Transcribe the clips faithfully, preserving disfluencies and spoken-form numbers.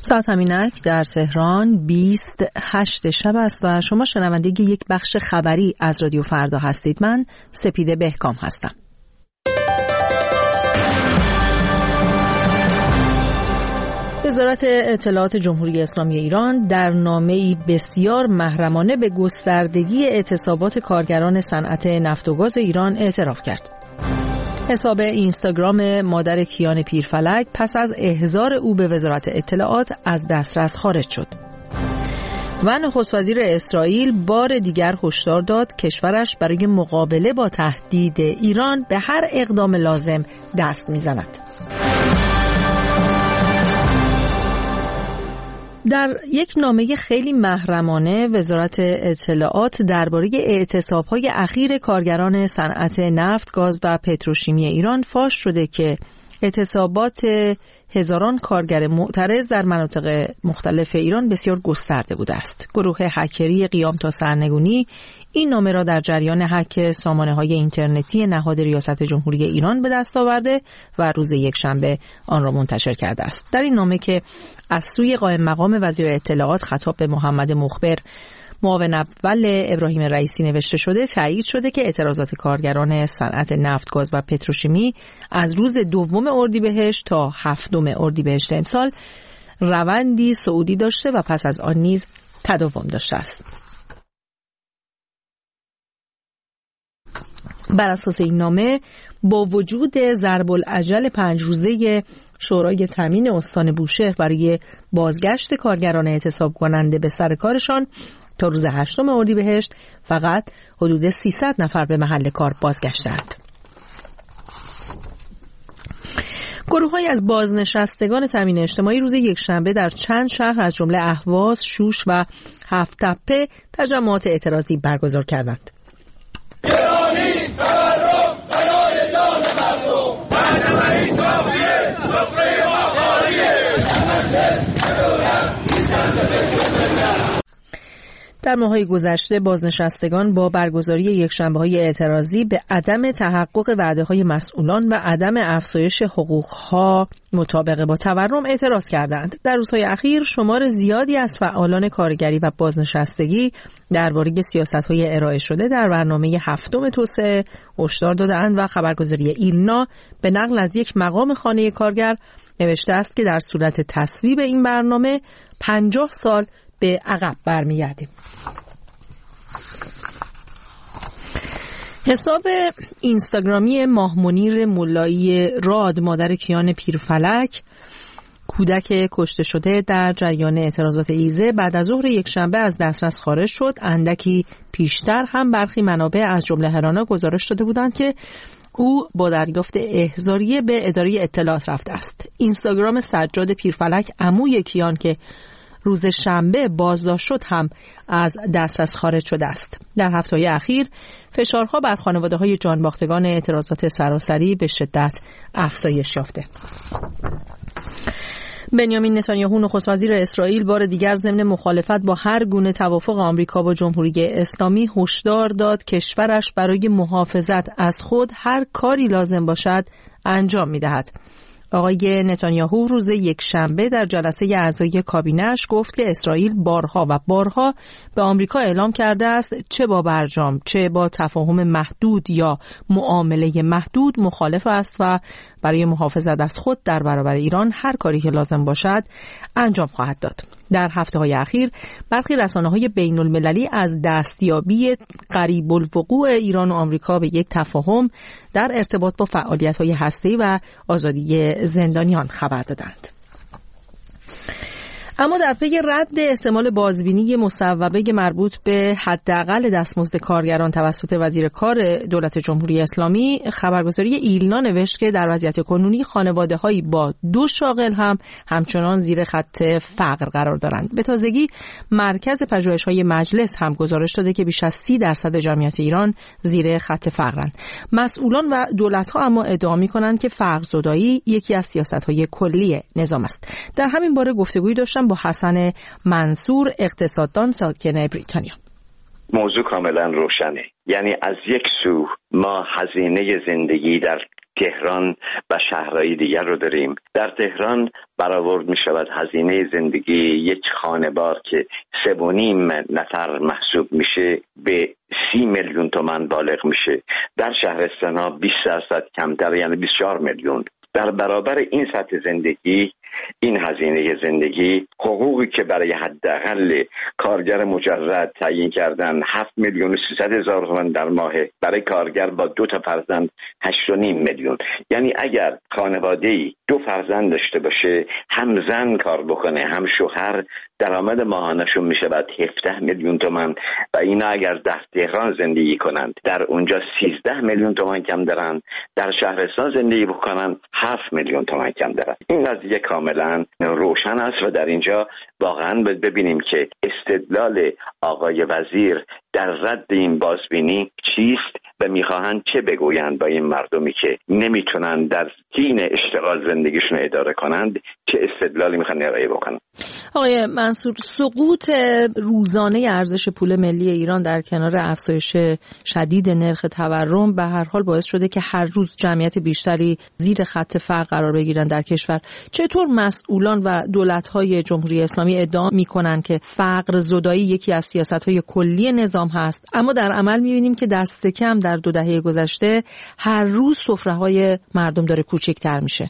ساعت همینک در تهران بیست و هشت شب است و شما شنونده یک بخش خبری از رادیو فردا هستید. من سپیده بهکام هستم. وزارت اطلاعات جمهوری اسلامی ایران در نامه‌ای بسیار محرمانه به گستردگی اعتصابات کارگران صنعت نفت و گاز ایران اعتراف کرد. حساب اینستاگرام مادر کیان پیرفلک پس از احضار او به وزارت اطلاعات از دسترس خارج شد. و نخست وزیر اسرائیل بار دیگر هشدار داد کشورش برای مقابله با تهدید ایران به هر اقدام لازم دست می‌زند. در یک نامه خیلی محرمانه وزارت اطلاعات درباره اعتصاب‌های اخیر کارگران صنعت نفت، گاز و پتروشیمی ایران فاش شده که اعتصابات هزاران کارگر معترض در مناطق مختلف ایران بسیار گسترده بوده است. گروه هکری قیام تا سرنگونی این نامه را در جریان هک سامانه‌های اینترنتی نهاد ریاست جمهوری ایران به دست آورده و روز یکشنبه آن را منتشر کرده است. در این نامه که از سوی قائم مقام وزیر اطلاعات خطاب به محمد مخبر معاون اول ابراهیم رئیسی نوشته شده، تایید شده که اعتراضات کارگران صنعت نفت، گاز و پتروشیمی از روز دوم اردیبهشت تا هفتم اردیبهشت امسال روندی صعودی داشته و پس از آن نیز تداوم داشته است. بر اساس این نامه با وجود ضرب الاجل پنج روزه شورای تامین استان بوشهر برای بازگشت کارگران اعتصاب کننده به سر کارشان تا روز هشتم اردیبهشت فقط حدود سیصد نفر به محل کار بازگشتند. گروه‌هایی از بازنشستگان تامین اجتماعی روز یکشنبه در چند شهر از جمله اهواز، شوش و هفت‌تپه تجمعات اعتراضی برگزار کردند. گرانی تورم برای جان مردم، برنامه‌ای کافیه سفره ما خالیه. در ماه‌های گذشته بازنشستگان با برگزاری یکشنبه‌های اعتراضی به عدم تحقق وعده‌های مسئولان و عدم افزایش حقوق‌ها مطابق با تورم اعتراض کردند. در روزهای اخیر شمار زیادی از فعالان کارگری و بازنشستگی درباره سیاست‌های ارائه شده در برنامه هفتم توسعه هشدار داده‌اند و خبرگزاری ایلنا به نقل از یک مقام خانه کارگر نوشته است که در صورت تصویب این برنامه پنجاه سال به عقب برمیگردیم. حساب اینستاگرامی ماه منیر ملایی راد مادر کیان پیرفلک کودک کشته شده در جریان اعتراضات ایزه بعد از ظهر یکشنبه از دسترس خارج شد. اندکی پیشتر هم برخی منابع از جمله هرانا گزارش داده بودند که او با دریافت احضاریه به اداره اطلاعات رفته است. اینستاگرام سجاد پیرفلک عموی کیان که روز شنبه بازداشت شد هم از دسترس خارج شده است. در هفته‌های اخیر فشارها بر خانواده‌های جانباختگان اعتراضات سراسری به شدت افزایش یافته. بنیامین نتانیاهو نخست وزیر اسرائیل بار دیگر ضمن مخالفت با هر گونه توافق آمریکا با جمهوری اسلامی هشدار داد کشورش برای محافظت از خود هر کاری لازم باشد انجام می‌دهد. آقای نتانیاهو روز یکشنبه در جلسه اعضای کابینه‌اش گفت که اسرائیل بارها و بارها به آمریکا اعلام کرده است چه با برجام چه با تفاهم محدود یا معامله محدود مخالف است و برای محافظت از خود در برابر ایران هر کاری که لازم باشد انجام خواهد داد. در هفته‌های اخیر برخی رسانه‌های بین‌المللی از دستیابی قریب الوقوع ایران و آمریکا به یک تفاهم در ارتباط با فعالیت‌های هسته‌ای و آزادی زندانیان خبر دادند. اما در پی رد احتمال بازبینی مصوبه مربوط به حداقل دستمزد کارگران توسط وزیر کار دولت جمهوری اسلامی، خبرگزاری ایلنا نوشت که در وضعیت کنونی خانواده‌هایی با دو شاغل هم همچنان زیر خط فقر قرار دارند. به تازگی مرکز پژوهش‌های مجلس هم گزارش داده که بیش از سی درصد جمعیت ایران زیر خط فقرند. مسئولان و دولت‌ها اما ادعا می‌کنند که فقرزدایی یکی از سیاست‌های کلی نظام است. در همین باره گفتگویی داشتم با حسن منصور، اقتصاددان ساکن بریتانیا. موضوع کاملا روشنه. یعنی از یک سو ما هزینه زندگی در تهران و شهرهای دیگر رو داریم. در تهران برآورد می شود هزینه زندگی یک خانوار که سه و نیم نفر محسوب میشه به سی میلیون تومان بالغ میشه. در شهرستان ها بیست درصد کمتر، یعنی بیست و چهار میلیون. در برابر این سطح زندگی، این هزینه زندگی، حقوقی که برای حداقل کارگر مجرد تعیین کردن هفت میلیون و سیصد هزار تومان در ماه، برای کارگر با دو تا فرزند هشت و نیم میلیون. یعنی اگر خانواده‌ای دو فرزند داشته باشه، هم زن کار بکنه هم شوهر، درآمد ماهانه‌شون میشه بعد هفده میلیون تومان و اینا اگر در تهران زندگی کنند در اونجا سیزده میلیون تومان کم دارن، در شهرستان زندگی بکنن هفت میلیون تومان کم دارن. این قضیه کاملا روشن است و در اینجا واقعا ببینیم که استدلال آقای وزیر در رد این بازبینی چیست و میخواهند چه بگویند با این مردمی که نمیتونن در حین اشتغال زندگیشون اداره کنند، چه استدلالی میخوان ارائه بکنند. آقای منصور، سقوط روزانه ارزش پول ملی ایران در کنار افزایش شدید نرخ تورم به هر حال باعث شده که هر روز جمعیت بیشتری زیر خط فقر قرار بگیرن در کشور. چطور مسئولان و دولت‌های جمهوری اسلامی ادعا میکنن که فقر زدایی یکی از سیاست‌های کلی نظام هست، اما در عمل میبینیم که دست کم در دو دهه گذشته هر روز سفره‌های مردم داره کوچکتر میشه؟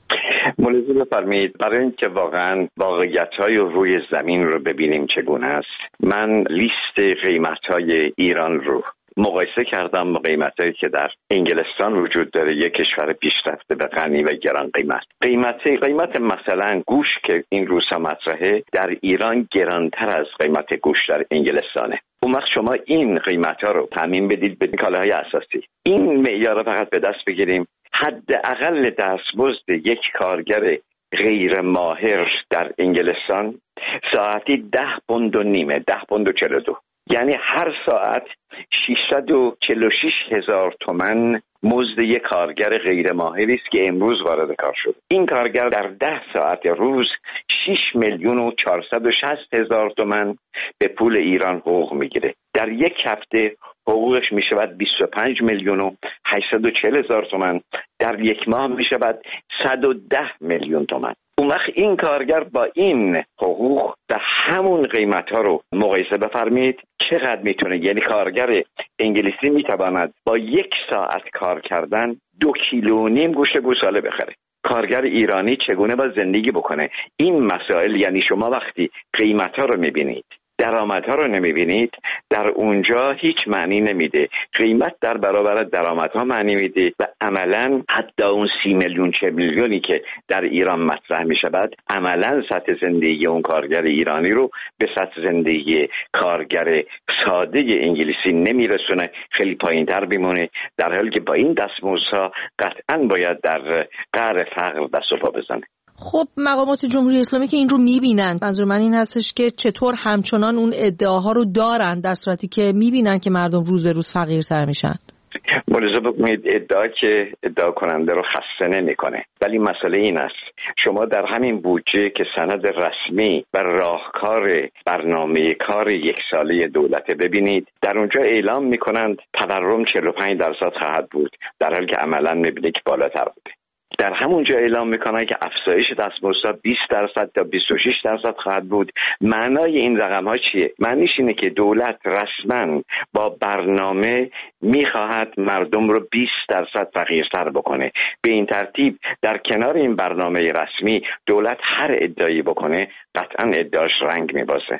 ملاحظه بفرمایید، برای اینکه واقعا واقعیت‌های روی زمین رو ببینیم چگونه است، من لیست قیمت‌های ایران رو مقایسه کردم با قیمتایی که در انگلستان وجود داره، یک کشور پیشرفته به غنی و گران قیمت. قیمت قیمت مثلا گوش که این روزها مطرحه در ایران گرانتر از قیمت گوش در انگلستانه. اون وقت شما این قیمت‌ها رو تضمین بدید به کالاهای اساسی. این معیار فقط به دست بگیریم، حداقل دستمزد یک کارگر غیر ماهر در انگلستان ساعتی ده پوند و نیمه، ده پوند و چهل و دو، یعنی هر ساعت ششصد و چهل و شش هزار تومان مزد یک کارگر غیر ماهری است که امروز وارد کار شد. این کارگر در ده ساعت روز شش میلیون و چهارصد و شصت هزار تومان به پول ایران حقوق میگیره. در یک هفته حقوقش میشود بیست و پنج میلیون و هشتصد و چهل هزار تومان، در یک ماه میشود صد و ده میلیون تومان. اون وقت این کارگر با این حقوق و همون قیمت ها رو مقایسه بفرمایید چقدر میتونه، یعنی کارگر انگلیسی میتواند با یک ساعت کار کردن دو کیلو و نیم گوشت گوساله بخره. کارگر ایرانی چگونه باید زندگی بکنه؟ این مسائل، یعنی شما وقتی قیمت ها رو میبینید درآمدها رو نمیبینید، در اونجا هیچ معنی نمیده. قیمت در برابر درآمدها معنی میده و عملا حتی اون سی میلیون چه میلیونی که در ایران مطرح میشود عملا سطح زندگی اون کارگر ایرانی رو به سطح زندگی کارگر ساده انگلیسی نمیرسونه، خیلی پایین تر بیمونه، در حالی که با این دستمزدها قطعا باید در قعر فقر دست و پا بزنه. خب مقامات جمهوری اسلامی که این رو میبینن، منظور من این هستش که چطور همچنان اون ادعاها رو دارن در صورتی که میبینن که مردم روز به روز فقیرتر میشن؟ ملاحظه بکنید، ادعا که ادعا کننده رو خسته نمیکنه، ولی مسئله این است شما در همین بودجه که سند رسمی و راهکار برنامه کار یک ساله دولت ببینید، در اونجا اعلام میکنند تورم چهل و پنج درصد خواهد بود، در حالی که عملا میبینید که بالاتر بوده. در همونجا اعلام میکنن که افزایش دستمزدها بیست درصد تا بیست و شش درصد خواهد بود. معنای این رقم ها چیه؟ معنیش اینه که دولت رسما با برنامه میخواهد مردم رو بیست درصد فقیرتر بکنه. به این ترتیب در کنار این برنامه رسمی دولت هر ادعایی بکنه قطعا ادعاش رنگ میبازه.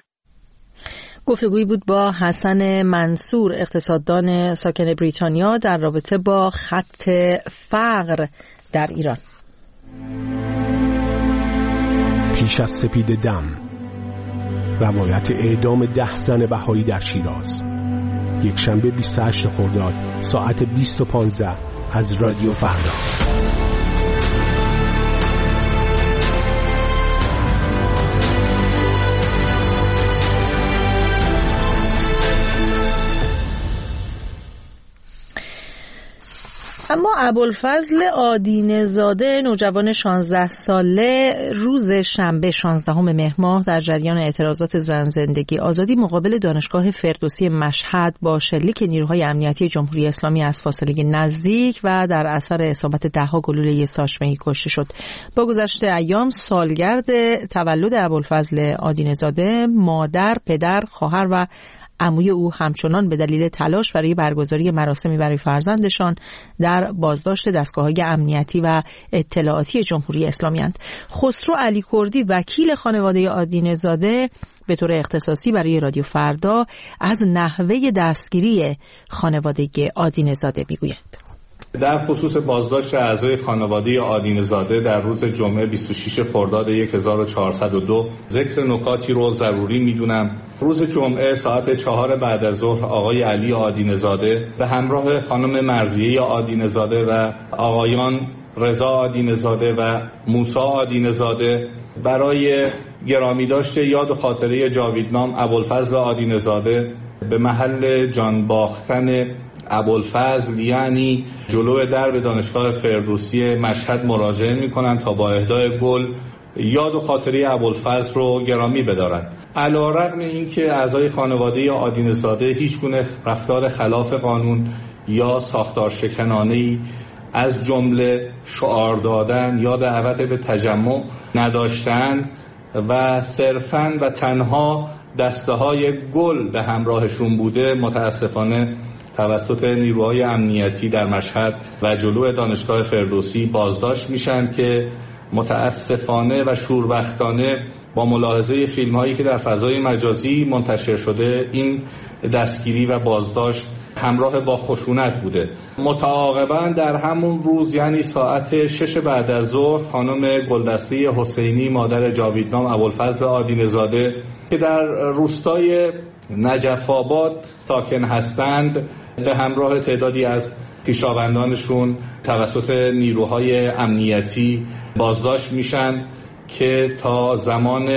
گفتگویی بود با حسن منصور، اقتصاددان ساکن بریتانیا، در رابطه با خط فقر در ایران. پیش از سپید دم، روایت اعدام ده زن بهایی در شیراز، یک شنبه بیست و هشت خرداد ساعت بیست و پانزده از رادیو فردا. اما ابوالفضل آدینه زاده نوجوان شانزده ساله روز شنبه شانزدهم مهر ماه در جریان اعتراضات زن زندگی آزادی مقابل دانشگاه فردوسی مشهد با شلیک نیروهای امنیتی جمهوری اسلامی از فاصله نزدیک و در اثر اصابت ده‌ها گلوله ساچمه‌ای کشته شد. با گذشت ایام سالگرد تولد ابوالفضل آدینه زاده، مادر، پدر، خواهر و عموی او همچنان به دلیل تلاش برای برگزاری مراسمی برای فرزندشان در بازداشت دستگاه‌های امنیتی و اطلاعاتی جمهوری اسلامی اند. خسرو علی کردی وکیل خانواده آدینه زاده به طور اختصاصی برای رادیو فردا از نحوه دستگیری خانواده آدینه زاده میگوید. در خصوص بازداشت اعضای خانواده آدینه زاده در روز جمعه بیست و شش خرداد هزار و چهارصد و دو ذکر نکاتی رو ضروری میدونم. روز جمعه ساعت چهار بعد از ظهر آقای علی آدینه زاده به همراه خانم مرضیه آدینه زاده و آقایان رضا آدینه زاده و موسی آدینه زاده برای گرامی داشته یاد و خاطره جاویدنام ابوالفضل آدینه زاده به محل جان باختن ابوالفضل یعنی جلو درب دانشگاه فردوسی مشهد مراجعه می‌کنند تا با اهدای گل یاد و خاطره ابوالفضل رو گرامی بدارند. علی‌رغم اینکه اعضای خانواده آدینه زاده هیچ گونه رفتار خلاف قانون یا ساختار شکنانه‌ای از جمله شعار دادن یا دعوت به تجمع نداشتند و صرفاً و تنها دسته‌های گل به همراهشون بوده، متاسفانه توسط نیروهای امنیتی در مشهد و جلو دانشگاه فردوسی بازداشت میشن که متاسفانه و شوربختانه با ملاحظه فیلم هایی که در فضای مجازی منتشر شده این دستگیری و بازداشت همراه با خشونت بوده. متعاقباً در همون روز یعنی ساعت شش بعد از ظهر خانم گلدسته حسینی مادر جاویدنام ابوالفضل آدینه زاده که در روستای نجف آباد ساکن هستند به همراه تعدادی از خویشاوندانشون توسط نیروهای امنیتی بازداشت میشن که تا زمان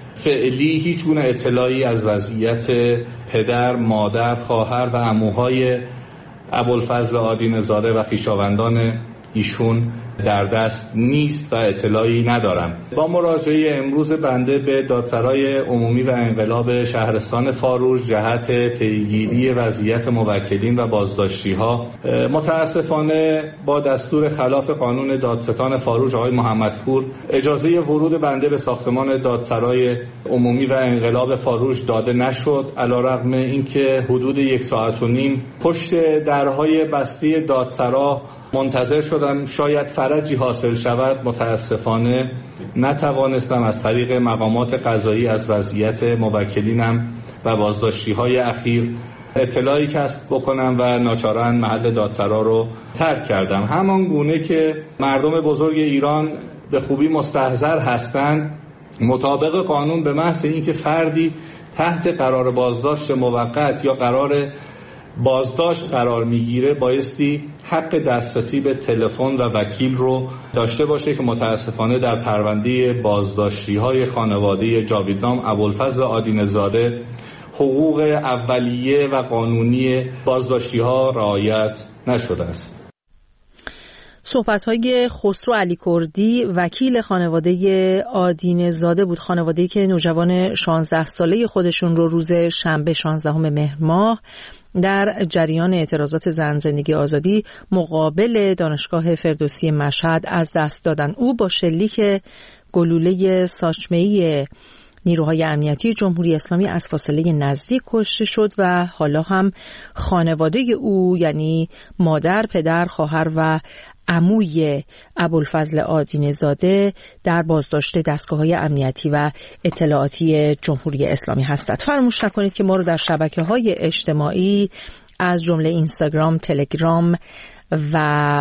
فعلی هیچ گونه اطلاعی از وضعیت پدر، مادر، خواهر و عموهای ابوالفضل آدینه زاده و خویشاوندان ایشون در دست نیست و اطلاعی ندارم. با مراجعه امروز بنده به دادسرای عمومی و انقلاب شهرستان فاروج جهت پیگیری وضعیت موکلین و بازداشتی‌ها متاسفانه با دستور خلاف قانون دادستان فاروج آقای محمدپور اجازه ورود بنده به ساختمان دادسرای عمومی و انقلاب فاروج داده نشد، علی‌رغم اینکه حدود یک ساعت و نیم پشت درهای بسته دادسرا منتظر شدم شاید فرجی حاصل شود. متاسفانه نتوانستم از طریق مقامات قضایی از وضعیت موکلینم و بازداشتی‌های اخیر اطلاعی کسب بکنم و ناچارا محل دادسرا رو ترک کردم. همان گونه که مردم بزرگ ایران به خوبی مستحضر هستند، مطابق قانون به محض اینکه فردی تحت قرار بازداشت موقت یا قرار بازداشت قرار میگیره بایستی حق دسترسی به تلفن و وکیل رو داشته باشه که متاسفانه در پرونده بازداشتی‌های خانواده جاویدنام ابوالفضل آدینه زاده حقوق اولیه و قانونی بازداشتی‌ها رعایت نشده است. صحبت‌های خسرو علی کردی وکیل خانواده آدینه زاده بود، خانواده‌ای که نوجوان شانزده ساله خودشون رو روز شنبه شانزدهم مهر ماه در جریان اعتراضات زن زندگی آزادی مقابل دانشگاه فردوسی مشهد از دست دادن. او با شلیک گلوله ساچمه‌ای نیروهای امنیتی جمهوری اسلامی از فاصله نزدیک کشته شد و حالا هم خانواده او یعنی مادر، پدر، خواهر و عموی ابوالفضل آدینه زاده در بازداشت دستگاه‌های امنیتی و اطلاعاتی جمهوری اسلامی هستند. فراموش نکنید که ما رو در شبکه‌های اجتماعی از جمله اینستاگرام، تلگرام و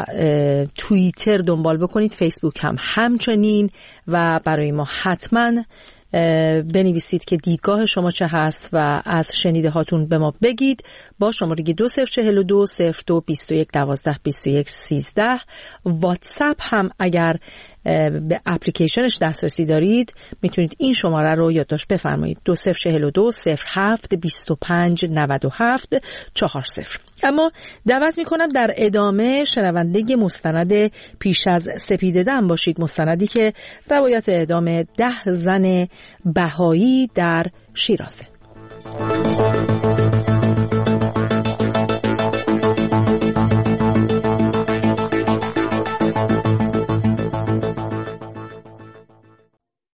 توییتر دنبال بکنید، فیسبوک هم همچنین، و برای ما حتما بنویسید که دیدگاه شما چه هست و از شنیده هاتون به ما بگید با شماره دو صفر چهل دو صفر دو بیست و یک دوازده بیست و یک سیزده. واتساپ هم اگر به اپلیکیشنش دسترسی دارید میتونید این شماره رو یادداشت بفرمایید: دو صفر چهل دو صفر هفت بیست و پنج نود و هفت چهار صفر. اما دعوت میکنم در ادامه شنونده مستند پیش از سپید دم باشید، مستندی که روایت اعدام ده زن بهایی در شیرازه.